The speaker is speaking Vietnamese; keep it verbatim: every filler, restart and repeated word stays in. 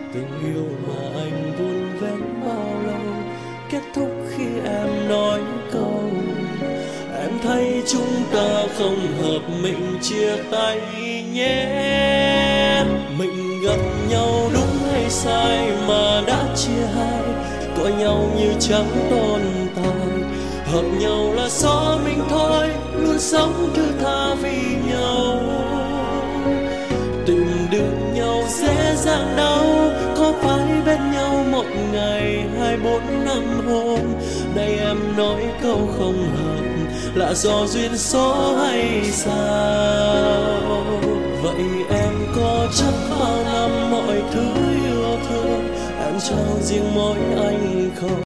Tình yêu mà anh vun vén bao lâu kết thúc khi em nói câu em thấy chúng ta không hợp, mình chia tay nhé. Mình gặp nhau đúng hay sai mà đã chia hai, coi nhau như chẳng tồn tại. Hợp nhau là số mình thôi, luôn sống thứ tha vì nhau. Tìm được nhau dễ dàng đâu, có phải bên nhau một ngày hai bốn năm hôm. Nay em nói câu không hợp là do duyên số hay sao? Vậy em có chắc bao năm mọi thứ yêu thương em cho riêng mỗi anh không?